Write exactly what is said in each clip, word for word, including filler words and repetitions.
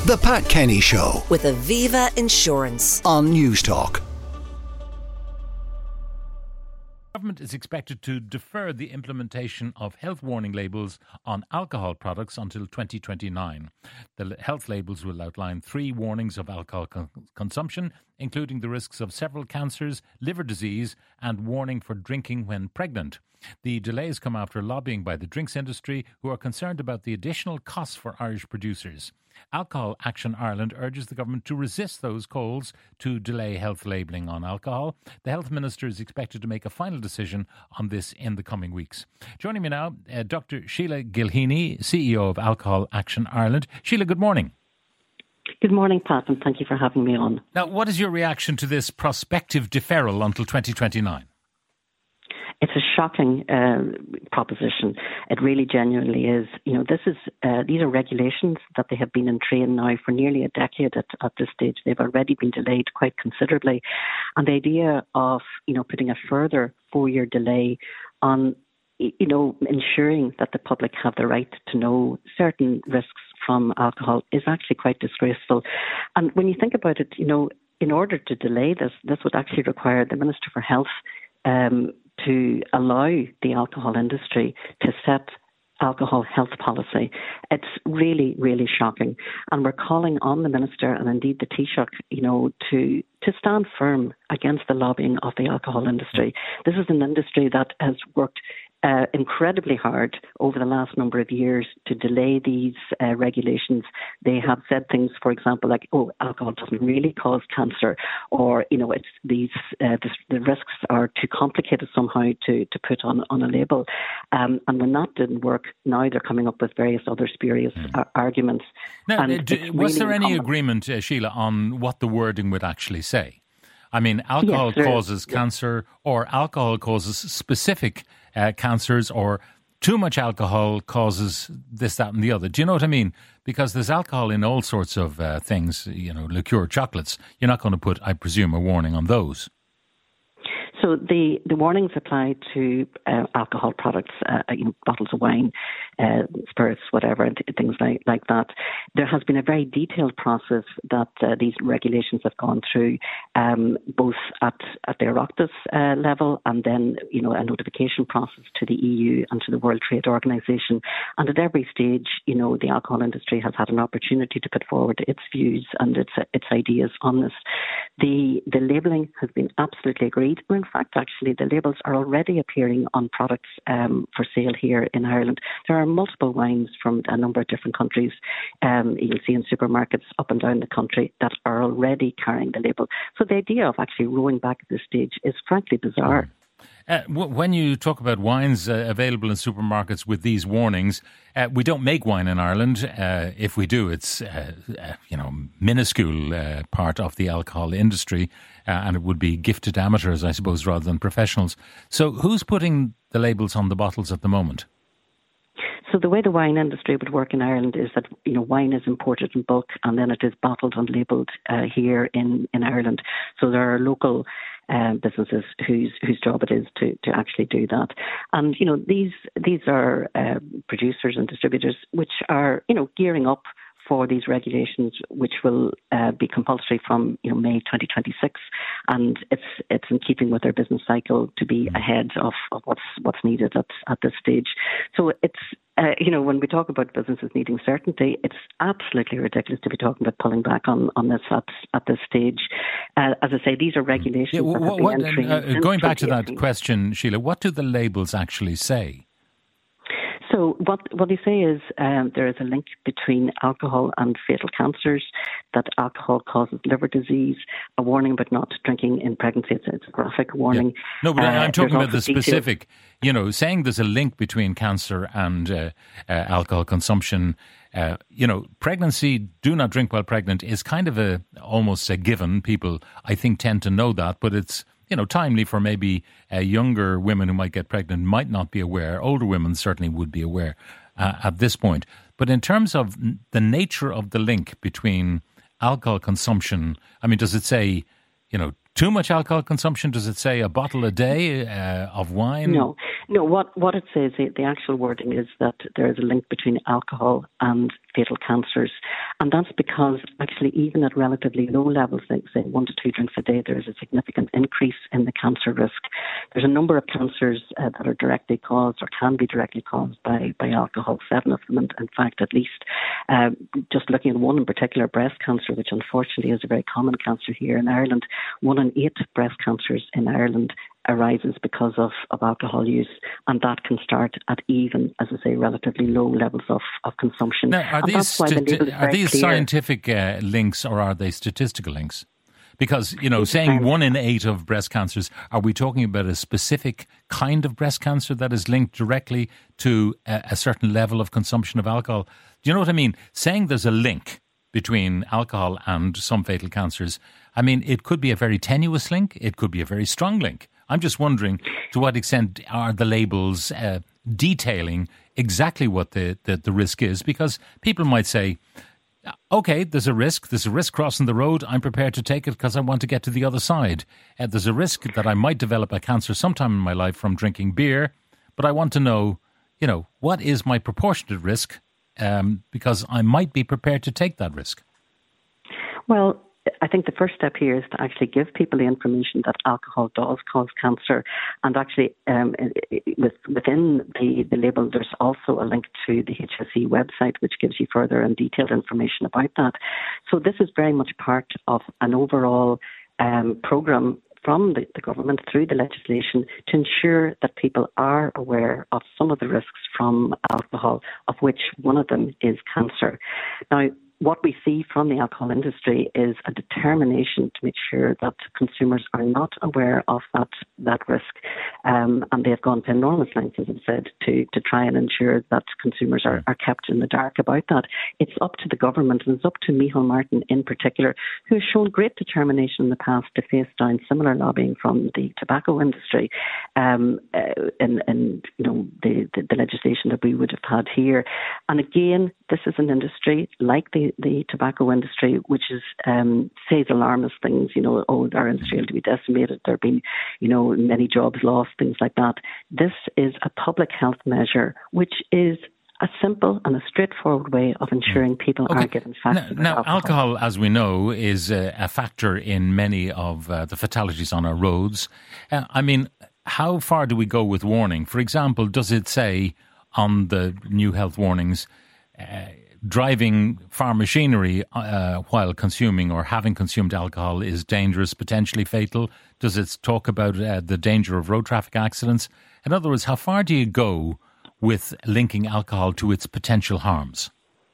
The Pat Kenny Show with Aviva Insurance on Newstalk. The government is expected to defer the implementation of health warning labels on alcohol products until twenty twenty-nine. The health labels will outline three warnings of alcohol con- consumption, including the risks of several cancers, liver disease, and warning for drinking when pregnant. The delays come after lobbying by the drinks industry, who are concerned about the additional costs for Irish producers. Alcohol Action Ireland urges the government to resist those calls to delay health labelling on alcohol. The Health Minister is expected to make a final decision on this in the coming weeks. Joining me now, uh, Doctor Sheila Gilheany, C E O of Alcohol Action Ireland. Sheila, good morning. Good morning, Pat, and thank you for having me on. Now, what is your reaction to this prospective deferral until twenty twenty-nine? It's a shocking uh, proposition. It really genuinely is. You know, this is uh, these are regulations that they have been in train now for nearly a decade at, at this stage. They've already been delayed quite considerably. And the idea of, you know, putting a further four-year delay on, you know, ensuring that the public have the right to know certain risks from alcohol is actually quite disgraceful. And when you think about it, you know, in order to delay this, this would actually require the Minister for Health um, to allow the alcohol industry to set alcohol health policy. It's really, really shocking. And we're calling on the Minister and indeed the Taoiseach, you know, to to stand firm against the lobbying of the alcohol industry. This is an industry that has worked uh, incredibly hard over the last number of years to delay these uh, regulations. They have said things, for example, like, oh, alcohol doesn't really cause cancer, or, you know, it's these uh, the, the risks are too complicated somehow to, to put on, on a label. Um, and when that didn't work, now they're coming up with various other spurious mm. uh, arguments. Now, do, was really there any agreement, uh, Sheila, on what the wording would actually say? I mean, alcohol yes, causes yes. cancer, or alcohol causes specific uh, cancers, or too much alcohol causes this, that and the other. Do you know what I mean? Because there's alcohol in all sorts of uh, things, you know, liqueur, chocolates. You're not going to put, I presume, a warning on those. So the, the warnings apply to uh, alcohol products, uh, you know, bottles of wine, uh, spirits, whatever, things like, like that. There has been a very detailed process that uh, these regulations have gone through, um, both at, at the Oireachtas uh, level and then, you know, a notification process to the E U and to the World Trade Organization. And at every stage, you know, the alcohol industry has had an opportunity to put forward its views and its its ideas on this. The the labelling has been absolutely agreed. In fact, actually, the labels are already appearing on products um, for sale here in Ireland. There are multiple wines from a number of different countries. Um, you'll see in supermarkets up and down the country that are already carrying the label. So the idea of actually rolling back at this stage is frankly bizarre. Uh, w- when you talk about wines uh, available in supermarkets with these warnings, uh, we don't make wine in Ireland. Uh, if we do, it's uh, uh, you know minuscule uh, part of the alcohol industry, uh, and it would be gifted amateurs, I suppose, rather than professionals. So, who's putting the labels on the bottles at the moment? So the way the wine industry would work in Ireland is that, you know, wine is imported in bulk and then it is bottled and labelled uh, here in, in Ireland. So there are local uh, businesses whose whose job it is to, to actually do that. And, you know, these these are uh, producers and distributors which are, you know, gearing up for these regulations, which will uh, be compulsory from, you know, May twenty twenty-six, and it's it's in keeping with their business cycle to be ahead of, of what's what's needed at, at this stage. So it's uh, you know, when we talk about businesses needing certainty, it's absolutely ridiculous to be talking about pulling back on, on this at at this stage. Uh, as I say, these are regulations. Yeah, what, that have what, been entering uh, going back to that question, Sheila, what do the labels actually say? So what what they say is um, there is a link between alcohol and fatal cancers, that alcohol causes liver disease, a warning about not drinking in pregnancy. It's, it's a graphic warning. Yeah. No, but uh, I'm talking about the specific, details. You know, saying there's a link between cancer and uh, uh, alcohol consumption. Uh, you know, pregnancy, do not drink while pregnant is kind of a almost a given. People, I think, tend to know that, but it's, you know, timely for maybe uh, younger women who might get pregnant might not be aware. Older women certainly would be aware uh, at this point. But in terms of the nature of the link between alcohol consumption, I mean, does it say, you know, too much alcohol consumption? Does it say a bottle a day uh, of wine? No, no. What what it says, the actual wording is that there is a link between alcohol and fatal cancers. And that's because actually even at relatively low levels, like say one to two drinks a day, there is a significant increase in the cancer risk. There's a number of cancers uh, that are directly caused or can be directly caused by, by alcohol, seven of them, and in fact at least. Uh, just looking at one in particular, breast cancer, which unfortunately is a very common cancer here in Ireland, one in eight breast cancers in Ireland arises because of, of alcohol use, and that can start at even, as I say, relatively low levels of, of consumption. Now, are and these, sti- are these clear. scientific uh, links or are they statistical links? Because, you know, saying um, one in eight of breast cancers, are we talking about a specific kind of breast cancer that is linked directly to a, a certain level of consumption of alcohol? Do you know what I mean? Saying there's a link between alcohol and some fatal cancers, I mean, it could be a very tenuous link. It could be a very strong link. I'm just wondering to what extent are the labels uh, detailing exactly what the, the, the risk is? Because people might say, okay, there's a risk. There's a risk crossing the road. I'm prepared to take it because I want to get to the other side. Uh, there's a risk that I might develop a cancer sometime in my life from drinking beer, but I want to know, you know, what is my proportionate risk um, because I might be prepared to take that risk. Well, I think the first step here is to actually give people the information that alcohol does cause cancer. And actually, um, with, within the, the label, there's also a link to the H S E website, which gives you further and detailed information about that. So this is very much part of an overall um, programme from the, the government through the legislation to ensure that people are aware of some of the risks from alcohol, of which one of them is cancer. Now, what we see from the alcohol industry is a determination to make sure that consumers are not aware of that that risk, um, and they have gone to enormous lengths, as I said, to, to try and ensure that consumers are, are kept in the dark about that. It's up to the government, and it's up to Micheál Martin in particular, who has shown great determination in the past to face down similar lobbying from the tobacco industry, um, uh, and, and you know the, the, the legislation that we would have had here. And again, this is an industry like the the tobacco industry, which is um, says alarmist things, you know, oh, our industry will be decimated, there have been, you know, many jobs lost, things like that. This is a public health measure, which is a simple and a straightforward way of ensuring people okay. are given facts. Now, now alcohol. alcohol, as we know, is a, a factor in many of uh, the fatalities on our roads. Uh, I mean, how far do we go with warning? For example, does it say on the new health warnings, uh, driving farm machinery uh, while consuming or having consumed alcohol is dangerous, potentially fatal? Does it talk about uh, the danger of road traffic accidents? In other words, how far do you go with linking alcohol to its potential harms?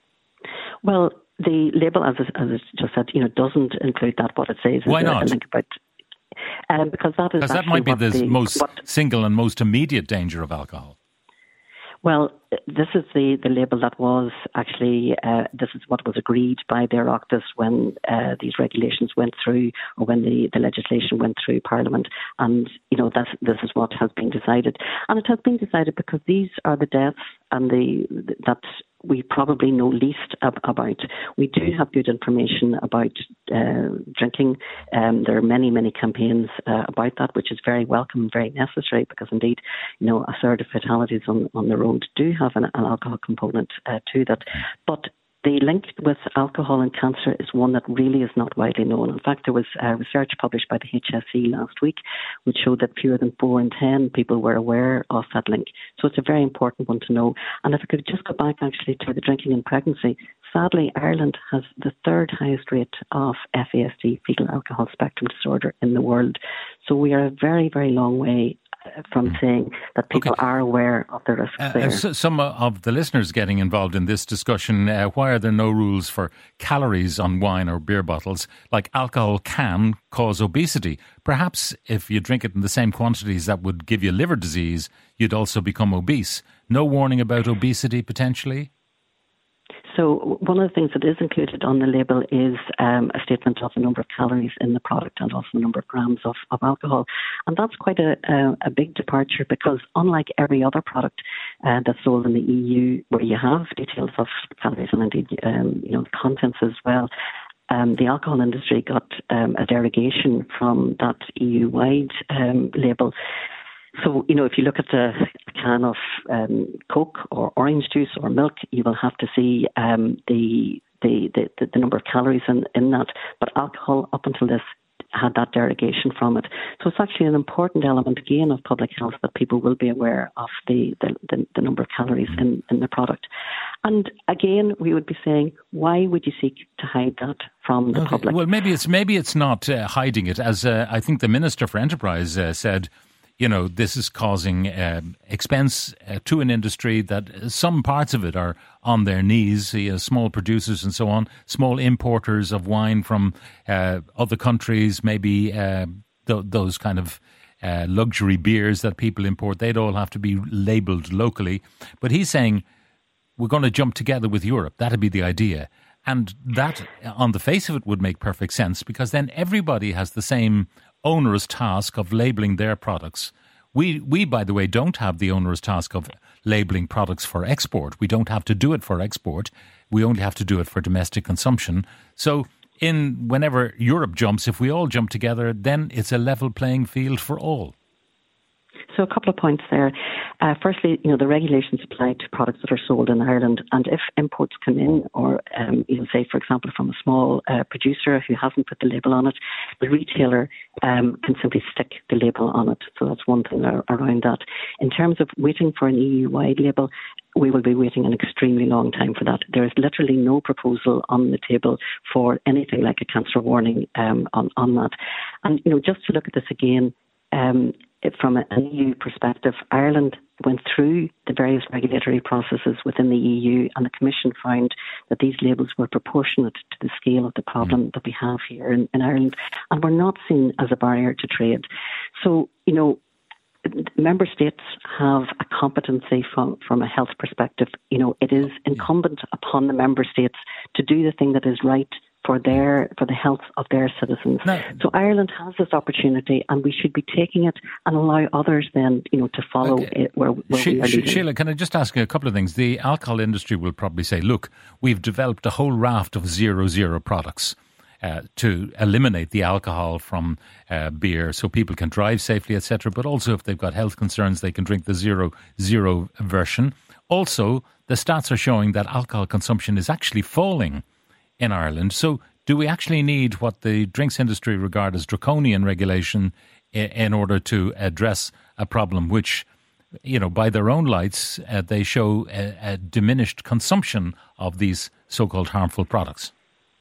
Well, the label, as I, as I just said, you know, doesn't include that. What it says is Why not? A link about, um, because that is because that might be the, the most what, single and most immediate danger of alcohol. Well, this is the, the label that was actually, uh, this is what was agreed by the Oireachtas when uh, these regulations went through, or when the, the legislation went through Parliament. And, you know, that's, this is what has been decided. And it has been decided because these are the deaths and the that we probably know least ab- about. We do have good information about uh, drinking. Um, there are many, many campaigns uh, about that, which is very welcome, very necessary, because indeed, you know, a third of fatalities on, on the road do have an, an alcohol component uh, to that. But the link with alcohol and cancer is one that really is not widely known. In fact, there was uh, research published by the H S E last week which showed that fewer than four in ten people were aware of that link. So it's a very important one to know. And if I could just go back actually to the drinking in pregnancy, sadly, Ireland has the third highest rate of F A S D, fetal alcohol spectrum disorder, in the world. So we are a very, very long way from saying that people okay. are aware of the risks uh, there. So some of the listeners getting involved in this discussion, uh, why are there no rules for calories on wine or beer bottles? Like alcohol can cause obesity. Perhaps if you drink it in the same quantities that would give you liver disease, you'd also become obese. No warning about obesity potentially? So one of the things that is included on the label is um, a statement of the number of calories in the product and also the number of grams of, of alcohol. And that's quite a, a, a big departure, because unlike every other product uh, that's sold in the E U, where you have details of calories and indeed um, you know, the contents as well, Um, the alcohol industry got um, a derogation from that E U-wide um, label. So, you know, if you look at a, a can of um, Coke or orange juice or milk, you will have to see um, the, the, the, the number of calories in, in that. But alcohol, up until this, had that derogation from it. So it's actually an important element, again, of public health that people will be aware of the, the, the, the number of calories in, in the product. And again, we would be saying, why would you seek to hide that from the okay. public? Well, maybe it's maybe it's not uh, hiding it, as uh, I think the Minister for Enterprise uh, said. You know, this is causing uh, expense uh, to an industry that some parts of it are on their knees, you know, small producers and so on, small importers of wine from uh, other countries, maybe uh, th- those kind of uh, luxury beers that people import, they'd all have to be labelled locally. But he's saying, we're going to jump together with Europe. That'd be the idea. And that, on the face of it, would make perfect sense, because then everybody has the same onerous task of labelling their products. We, we, by the way, don't have the onerous task of labelling products for export. We don't have to do it for export. We only have to do it for domestic consumption. So in whenever Europe jumps, if we all jump together, then it's a level playing field for all. So a couple of points there. Uh, firstly, you know, the regulations apply to products that are sold in Ireland, and if imports come in, or um, you know, say for example from a small uh, producer who hasn't put the label on it, the retailer um, can simply stick the label on it. So that's one thing around that. In terms of waiting for an E U-wide label, we will be waiting an extremely long time for that. There is literally no proposal on the table for anything like a cancer warning um, on, on that. And you know, just to look at this again. Um, From an E U perspective, Ireland went through the various regulatory processes within the E U, and the Commission found that these labels were proportionate to the scale of the problem mm. that we have here in, in Ireland, and were not seen as a barrier to trade. So, you know, member states have a competency from, from a health perspective. You know, it is incumbent upon the member states to do the thing that is right for their for the health of their citizens. No. So Ireland has this opportunity, and we should be taking it and allow others then, you know, to follow okay. it where, where she, we are leading. Sheila, can I just ask you a couple of things? The alcohol industry will probably say, look, we've developed a whole raft of zero-zero products uh, to eliminate the alcohol from uh, beer so people can drive safely, et cetera. But also if they've got health concerns, they can drink the zero-zero version. Also, the stats are showing that alcohol consumption is actually falling in Ireland. So do we actually need what the drinks industry regard as draconian regulation in, in order to address a problem which, you know, by their own lights, uh, they show a, a diminished consumption of these so-called harmful products?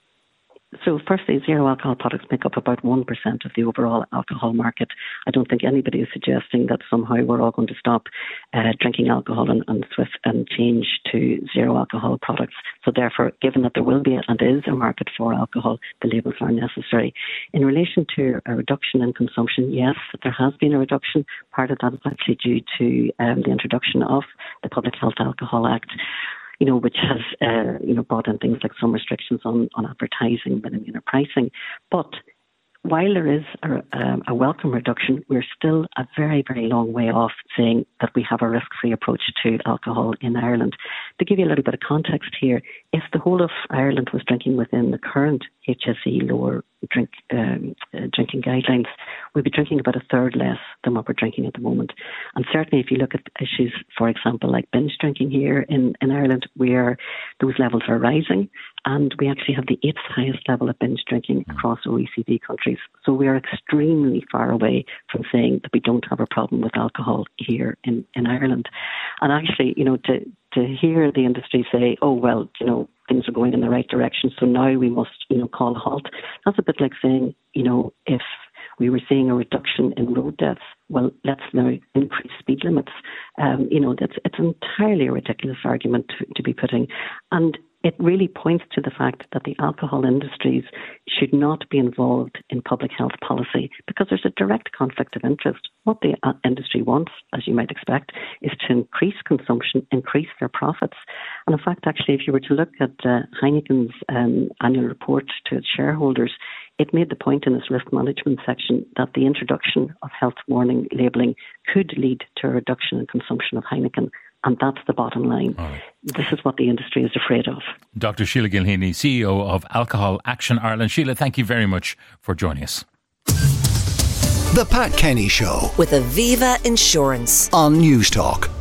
So firstly, zero alcohol products make up about one percent of the overall alcohol market. I don't think anybody is suggesting that somehow we're all going to stop uh, drinking alcohol and, and swift and change to zero alcohol products. So therefore, given that there will be and is a market for alcohol, the labels are necessary. In relation to a reduction in consumption, yes, there has been a reduction. Part of that is actually due to um, the introduction of the Public Health Alcohol Act, you know, which has, uh, you know, brought in things like some restrictions on, on advertising, minimum pricing. But while there is a, um, a welcome reduction, we're still a very, very long way off saying that we have a risk-free approach to alcohol in Ireland. To give you a little bit of context here, if the whole of Ireland was drinking within the current H S E lower drink um, uh, drinking guidelines, we'd be drinking about a third less than what we're drinking at the moment. And certainly if you look at issues, for example, like binge drinking here in, in Ireland, where those levels are rising, and we actually have the eighth highest level of binge drinking across O E C D countries. So we are extremely far away from saying that we don't have a problem with alcohol here in, in Ireland. And actually, you know, to, to hear the industry say, oh, well, you know, things are going in the right direction, so now we must, you know, call a halt. That's a bit like saying, you know, if we were seeing a reduction in road deaths, well, let's now increase speed limits. Um, you know, that's it's entirely a ridiculous argument to, to be putting. And it really points to the fact that the alcohol industries should not be involved in public health policy, because there's a direct conflict of interest. What the industry wants, as you might expect, is to increase consumption, increase their profits. And in fact, actually, if you were to look at uh, Heineken's um, annual report to its shareholders, it made the point in its risk management section that the introduction of health warning labelling could lead to a reduction in consumption of Heineken. And that's the bottom line. Right. This is what the industry is afraid of. Doctor Sheila Gilheeney, C E O of Alcohol Action Ireland. Sheila, thank you very much for joining us. The Pat Kenny Show with Aviva Insurance. on News Talk.